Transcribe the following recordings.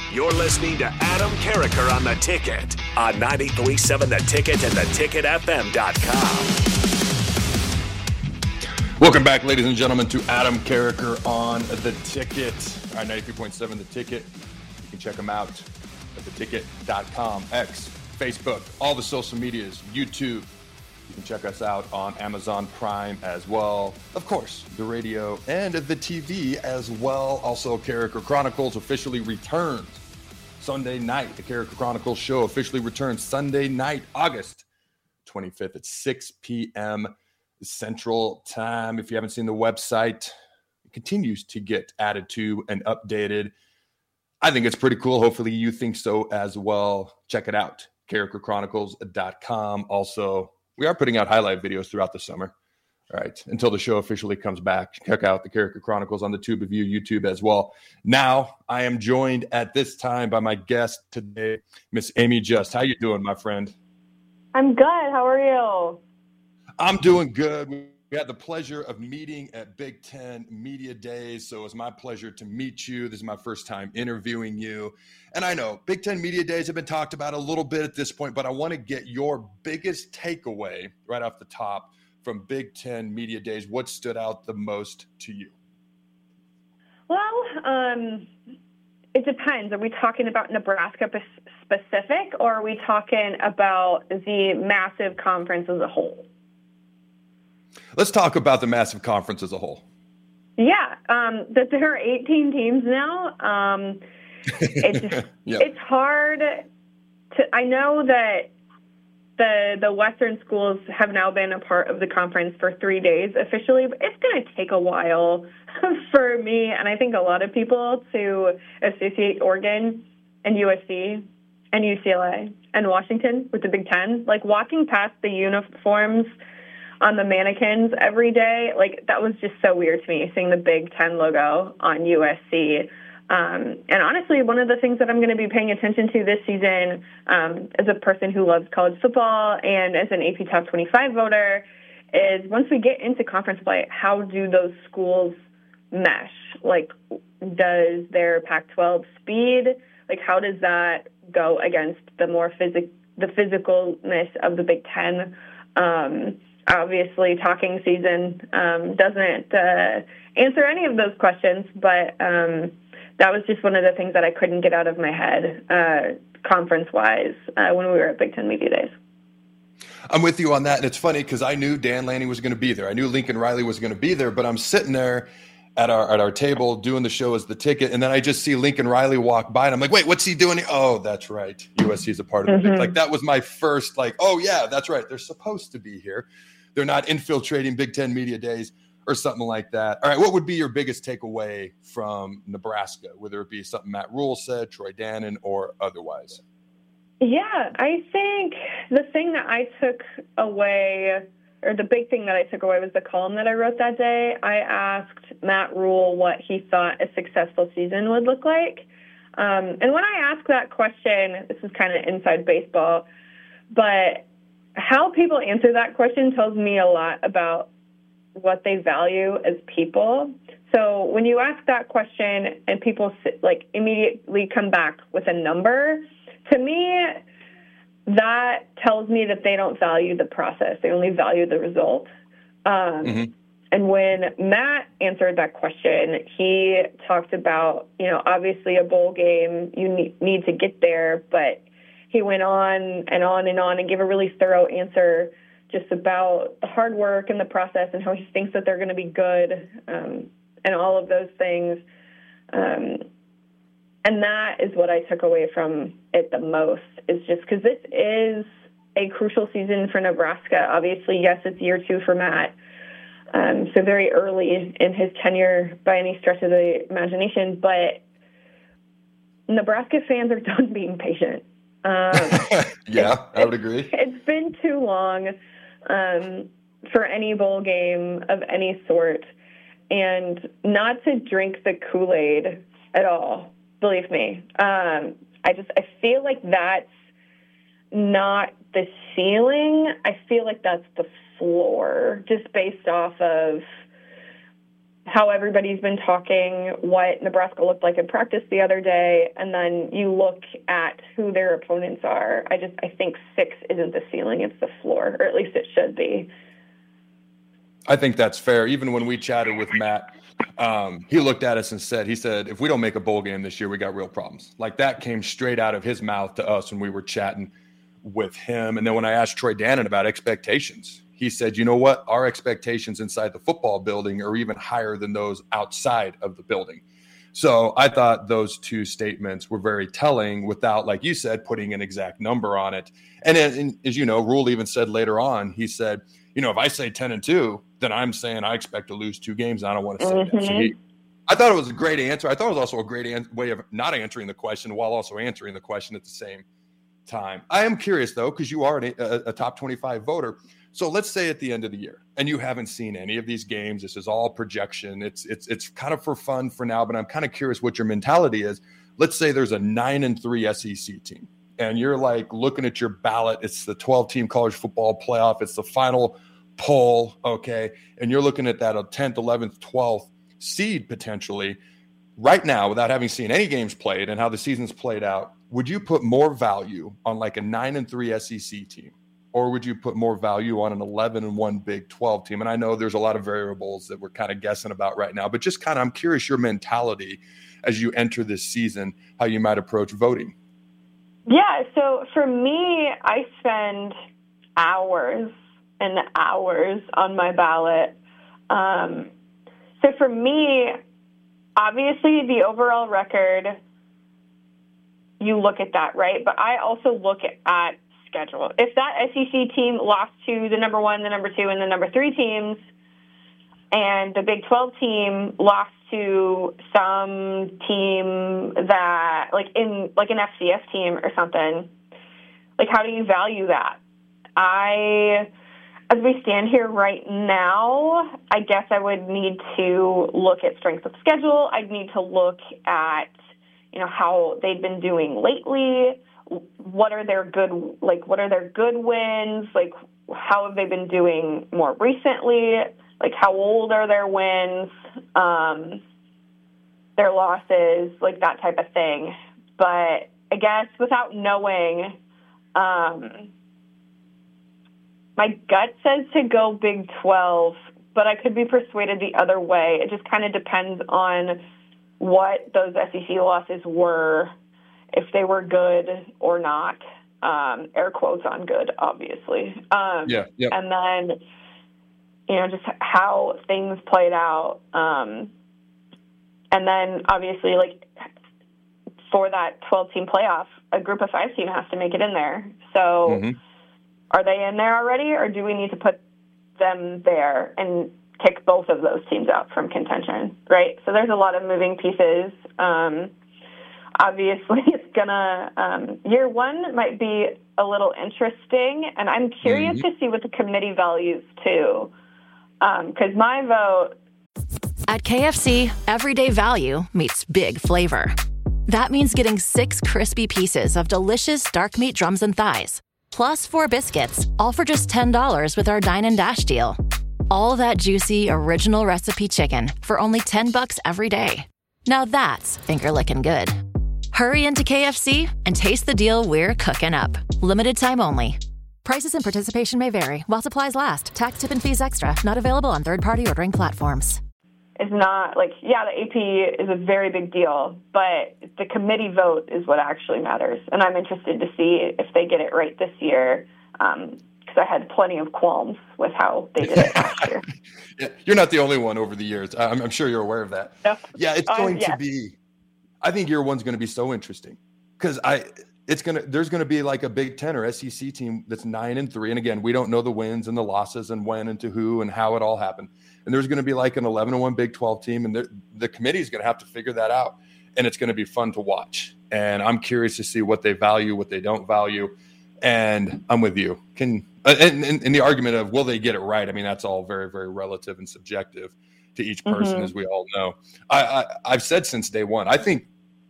You're listening to Adam Carriker on The Ticket on 93.7 The Ticket and theticketfm.com. Welcome back, ladies and gentlemen, to Adam Carriker on The Ticket. All right, 93.7 The Ticket. You can check them out at theticket.com, X, Facebook, all the social medias, YouTube. You can check us out on Amazon Prime as well. Of course, the radio and the TV as well. Also, Carriker Chronicles officially returns Sunday night. The Carriker Chronicles show officially returns Sunday night, August 25th at 6 p.m. Central Time. If you haven't seen the website, it continues to get added to and updated. I think it's pretty cool. Hopefully you think so as well. Check it out, carrikerchronicles.com. Also, we are putting out highlight videos throughout the summer. All right, until the show officially comes back, check out the Carriker Chronicles on the Tube of You YouTube as well. Now, I am joined at this time by my guest today, Miss Amy Just. How you doing, my friend? I'm good. How are you? I'm doing good. We had the pleasure of meeting at Big Ten Media Days, so it's my pleasure to meet you. This is my first time interviewing you. And I know Big Ten Media Days have been talked about a little bit at this point, but I want to get your biggest takeaway right off the top from Big Ten Media Days. What stood out the most to you? Well, it depends. Are we talking about Nebraska specific, or are we talking about the massive conference as a whole? Let's talk about the massive conference as a whole. Yeah, that there are 18 teams now. It's hard to. I know that the Western schools have now been a part of the conference for 3 days officially, but it's going to take a while for me and I think a lot of people to associate Oregon and USC and UCLA and Washington with the Big Ten. Like walking past the uniforms on the mannequins every day, like that was just so weird to me, seeing the Big Ten logo on USC. And honestly, one of the things that I'm going to be paying attention to this season, as a person who loves college football and as an AP Top 25 voter, is once we get into conference play, how do those schools mesh? Like, does their Pac-12 speed, like how does that go against the more the physicalness of the Big Ten? Obviously, talking season doesn't answer any of those questions, but that was just one of the things that I couldn't get out of my head, conference-wise, when we were at Big Ten Media Days. I'm with you on that, and it's funny because I knew Dan Lanning was going to be there. I knew Lincoln Riley was going to be there, but I'm sitting there at our table doing the show as the ticket, and then I just see Lincoln Riley walk by, and I'm like, wait, what's he doing? Oh, that's right. USC is a part of it. Like, that was my first, like, oh, yeah, that's right. They're supposed to be here. They're not infiltrating Big Ten Media Days or something like that. All right, what would be your biggest takeaway from Nebraska, whether it be something Matt Rule said, Troy Dannon, or otherwise? Yeah, I think the thing that I took away, or the big thing that I took away, was the column that I wrote that day. I asked Matt Rule what he thought a successful season would look like. And when I asked that question, this is kind of inside baseball, but how people answer that question tells me a lot about what they value as people. So when you ask that question and people like immediately come back with a number, to me, that tells me that they don't value the process. They only value the result. And when Matt answered that question, he talked about, obviously a bowl game, you need to get there, but he went on and on and on and gave a really thorough answer just about the hard work and the process and how he thinks that they're going to be good, and all of those things. And that is what I took away from it the most, is just because this is a crucial season for Nebraska. Obviously, yes, it's year 2 for Matt, so very early in his tenure by any stretch of the imagination, but Nebraska fans are done being patient. Yeah, I would agree. It's been too long for any bowl game of any sort, and not to drink the Kool-Aid at all, believe me. I feel like that's not the ceiling. I feel like that's the floor, just based off of how everybody's been talking, what Nebraska looked like in practice the other day, and then you look at who their opponents are. I think 6 isn't the ceiling, it's the floor, or at least it should be. I think that's fair. Even when we chatted with Matt, he looked at us and said, if we don't make a bowl game this year, we got real problems. Like, that came straight out of his mouth to us when we were chatting with him. And then when I asked Troy Dannon about expectations, he said, you know what? Our expectations inside the football building are even higher than those outside of the building. So I thought those two statements were very telling without, like you said, putting an exact number on it. And as you know, Rule even said later on, he said, if I say 10-2, then I'm saying I expect to lose 2 games. I don't want to say that. So I thought it was a great answer. I thought it was also a great way of not answering the question while also answering the question at the same time. I am curious, though, because you are a top 25 voter. So let's say at the end of the year, and you haven't seen any of these games. This is all projection. It's kind of for fun for now, but I'm kind of curious what your mentality is. Let's say there's a 9-3 SEC team, and you're like looking at your ballot. It's the 12-team college football playoff. It's the final poll, okay? And you're looking at that 10th, 11th, 12th seed potentially. Right now, without having seen any games played and how the season's played out, would you put more value on like a 9-3 SEC team? Or would you put more value on an 11-1 Big 12 team? And I know there's a lot of variables that we're kind of guessing about right now, but just kind of, I'm curious your mentality as you enter this season, how you might approach voting. Yeah, so for me, I spend hours and hours on my ballot. So for me, obviously the overall record, you look at that, right? But I also look at schedule. If that SEC team lost to the number 1, the number 2, and the number 3 teams, and the Big 12 team lost to some team that, like an FCS team or something, like, how do you value that? As we stand here right now, I guess I would need to look at strength of schedule. I'd need to look at, how they've been doing lately. What are their good wins? Like, how have they been doing more recently? Like, how old are their wins? Their losses, like that type of thing. But I guess without knowing, my gut says to go Big 12, but I could be persuaded the other way. It just kind of depends on what those SEC losses were, if they were good or not. Air quotes on good, obviously. Yeah. And then, just how things played out. And then, obviously, like, for that 12-team playoff, a group of 5 team has to make it in there. So are they in there already, or do we need to put them there and kick both of those teams out from contention, right? So there's a lot of moving pieces. Obviously, it's gonna year one might be a little interesting, and I'm curious to see what the committee values too, because my vote. At KFC, everyday value meets big flavor. That means getting 6 crispy pieces of delicious dark meat drums and thighs, plus 4 biscuits, all for just $10 with our Dine and Dash deal. All that juicy, original recipe chicken for only $10 every day. Now that's finger-licking good. Hurry into KFC and taste the deal we're cooking up. Limited time only. Prices and participation may vary while supplies last. Tax, tip, and fees extra. Not available on third-party ordering platforms. It's not like, the AP is a very big deal, but the committee vote is what actually matters. And I'm interested to see if they get it right this year, because I had plenty of qualms with how they did it last year. Yeah, you're not the only one over the years. I'm sure you're aware of that. No. Yeah, it's going to be. I think year one's going to be so interesting because there's going to be like a Big Ten or SEC team that's 9-3, and again, we don't know the wins and the losses and when and to who and how it all happened. And there's going to be like an 11-1 Big 12 team, and the committee is going to have to figure that out, and it's going to be fun to watch. And I'm curious to see what they value, what they don't value. And I'm with you. And the argument of will they get it right? I mean, that's all very, very relative and subjective to each person, as we all know. I've said since day one, I think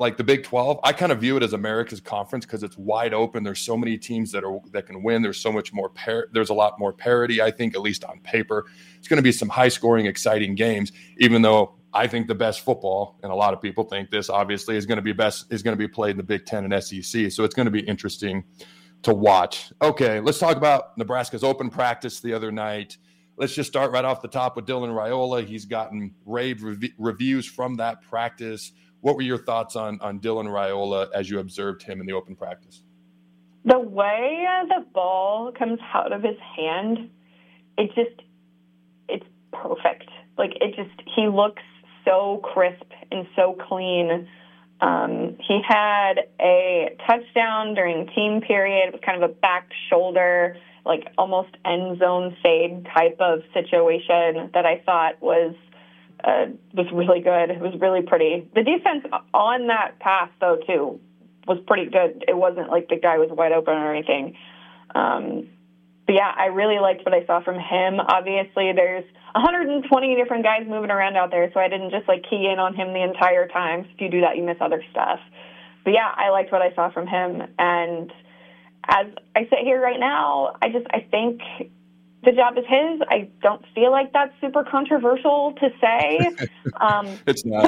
like the Big 12, I kind of view it as America's conference because it's wide open. There's so many teams that can win. There's so much more there's a lot more parity, I think, at least on paper. It's going to be some high scoring, exciting games, even though I think the best football, and a lot of people think this, obviously, is going to be played in the Big 10 and SEC. So it's going to be interesting to watch. Okay, let's talk about Nebraska's open practice the other night. Let's just start right off the top with Dylan Raiola. He's gotten rave reviews from that practice. What were your thoughts on Dylan Raiola as you observed him in the open practice? The way the ball comes out of his hand, it's perfect. Like, he looks so crisp and so clean. He had a touchdown during team period. It was kind of a back shoulder, like almost end zone fade type of situation that I thought was really good. It was really pretty. The defense on that pass, though, too, was pretty good. It wasn't like the guy was wide open or anything. But, yeah, I really liked what I saw from him. Obviously, there's 120 different guys moving around out there, so I didn't just, key in on him the entire time. If you do that, you miss other stuff. But, yeah, I liked what I saw from him. And as I sit here right now, I think the job is his. I don't feel like that's super controversial to say. It's not.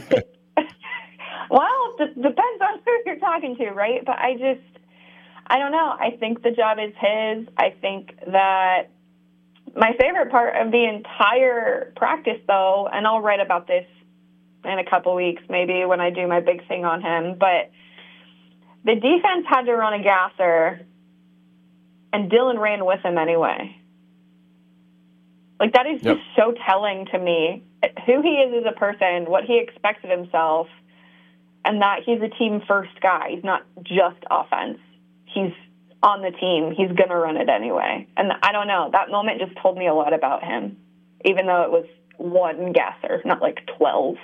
Well, it depends on who you're talking to, right? But I don't know. I think the job is his. I think that my favorite part of the entire practice, though, and I'll write about this in a couple weeks maybe when I do my big thing on him, but the defense had to run a gasser, and Dylan ran with him anyway. Like, that is just so telling to me who he is as a person, what he expects of himself, and that he's a team-first guy. He's not just offense. He's on the team. He's going to run it anyway. And I don't know. That moment just told me a lot about him, even though it was one gasser, not 12.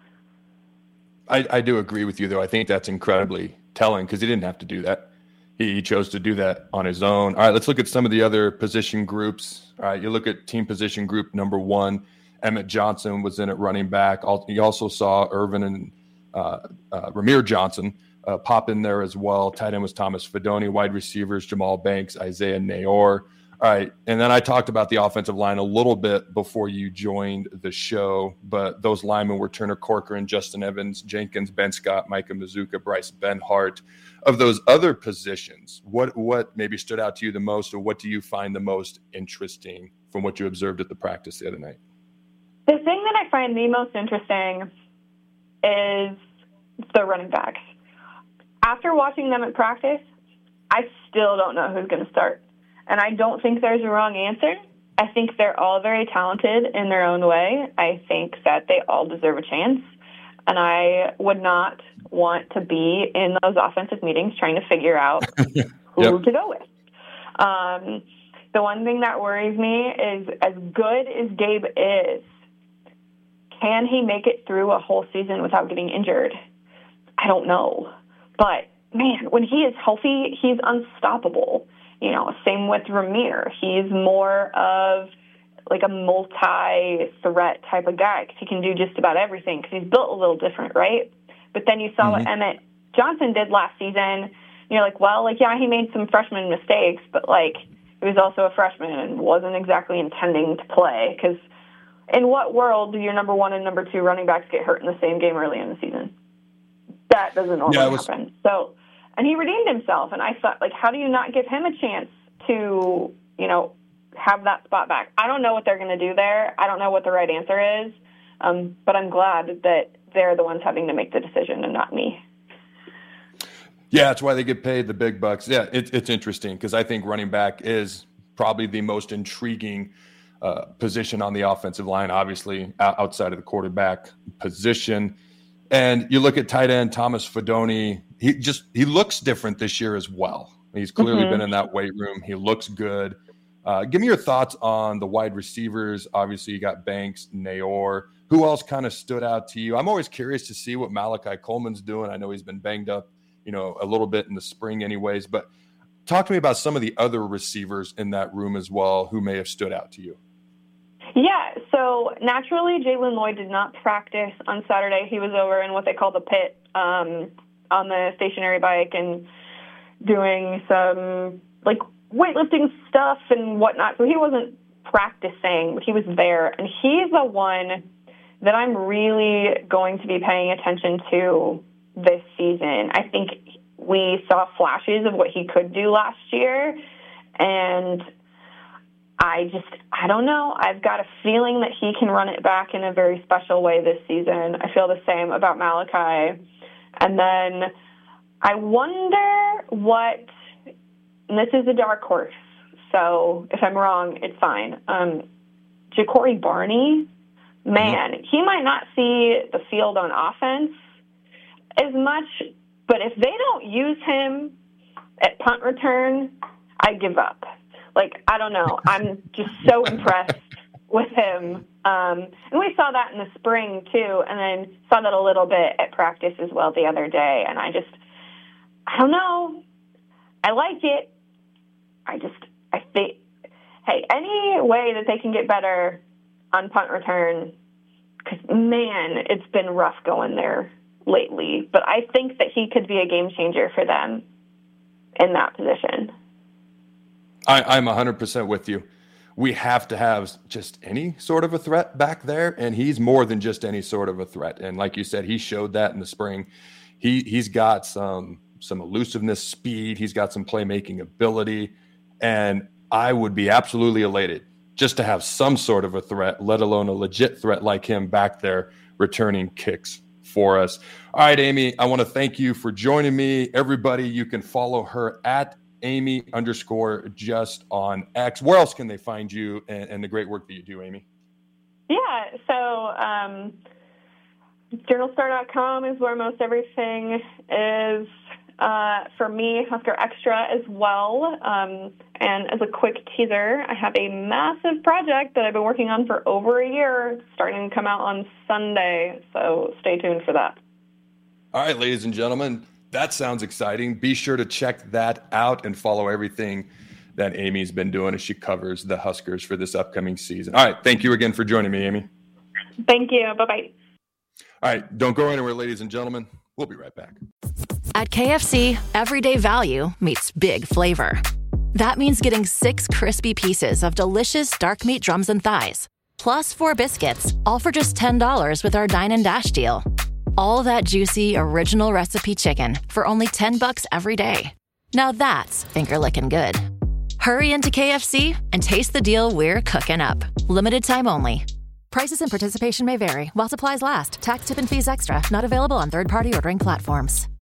I do agree with you, though. I think that's incredibly telling because he didn't have to do that. He chose to do that on his own. All right, let's look at some of the other position groups. All right, you look at team position group number 1. Emmett Johnson was in at running back. You also saw Irvin and Ramir Johnson pop in there as well. Tight end was Thomas Fidone. Wide receivers, Jamal Banks, Isaiah Nayor. All right, and then I talked about the offensive line a little bit before you joined the show, but those linemen were Turner Corcoran, Justin Evans, Jenkins, Ben Scott, Micah Mazuka, Bryce Benhart. Of those other positions, what maybe stood out to you the most, or what do you find the most interesting from what you observed at the practice the other night? The thing that I find the most interesting is the running backs. After watching them at practice, I still don't know who's going to start. And I don't think there's a wrong answer. I think they're all very talented in their own way. I think that they all deserve a chance. And I would not want to be in those offensive meetings trying to figure out who to go with. The one thing that worries me is, as good as Gabe is, can he make it through a whole season without getting injured? I don't know. But, man, when he is healthy, he's unstoppable. Same with Ramir. He's more of a multi-threat type of guy because he can do just about everything because he's built a little different, right? But then you saw what Emmett Johnson did last season. You're he made some freshman mistakes, but, he was also a freshman and wasn't exactly intending to play because in what world do your number 1 and number 2 running backs get hurt in the same game early in the season? That doesn't normally happen. So, and he redeemed himself, and I thought, how do you not give him a chance to, have that spot back? I don't know what they're going to do there. I don't know what the right answer is, but I'm glad that they're the ones having to make the decision and not me. Yeah, that's why they get paid the big bucks. Yeah, it's interesting because I think running back is probably the most intriguing position on the offensive line, obviously outside of the quarterback position. And you look at tight end Thomas Fidone, he looks different this year as well. He's clearly been in that weight room. He looks good. Give me your thoughts on the wide receivers. Obviously, you got Banks, Nayor. Who else kind of stood out to you? I'm always curious to see what Malachi Coleman's doing. I know he's been banged up, a little bit in the spring anyways. But talk to me about some of the other receivers in that room as well who may have stood out to you. Yeah, so naturally, Jalen Lloyd did not practice on Saturday. He was over in what they call the pit on the stationary bike and doing some, like, weightlifting stuff and whatnot. So he wasn't practicing, but he was there. And he's the one that I'm really going to be paying attention to this season. I think we saw flashes of what he could do last year, and I don't know. I've got a feeling that he can run it back in a very special way this season. I feel the same about Malachi. And then I wonder what, and this is a dark horse, so if I'm wrong, it's fine. Ja'Cory Barney, man, he might not see the field on offense as much, but if they don't use him at punt return, I give up. Like, I don't know. I'm just so impressed with him. And we saw that in the spring, too, and then saw that a little bit at practice as well the other day. And I don't know. I like it. I think, hey, any way that they can get better on punt return, because, man, it's been rough going there lately. But I think that he could be a game changer for them in that position. I'm 100% with you. We have to have just any sort of a threat back there, and he's more than just any sort of a threat. And like you said, he showed that in the spring. He's got some elusiveness, speed. He's got some playmaking ability, and I would be absolutely elated just to have some sort of a threat, let alone a legit threat like him back there returning kicks for us. All right, Amy, I want to thank you for joining me. Everybody, you can follow her at Amy_just on X. Where else can they find you and the great work that you do, Amy? Yeah, so journalstar.com is where most everything is for me, Husker Extra as well. And as a quick teaser, I have a massive project that I've been working on for over a year, starting to come out on Sunday, so stay tuned for that. All right, ladies and gentlemen, that sounds exciting. Be sure to check that out and follow everything that Amy's been doing as she covers the Huskers for this upcoming season. All right. Thank you again for joining me, Amy. Thank you. Bye-bye. All right. Don't go anywhere, ladies and gentlemen. We'll be right back. At KFC, everyday value meets big flavor. That means getting 6 crispy pieces of delicious dark meat drums and thighs, plus 4 biscuits, all for just $10 with our Dine and Dash deal. All that juicy, original recipe chicken for only $10 every day. Now that's finger-licking good. Hurry into KFC and taste the deal we're cooking up. Limited time only. Prices and participation may vary while supplies last. Tax, tip, and fees extra. Not available on third-party ordering platforms.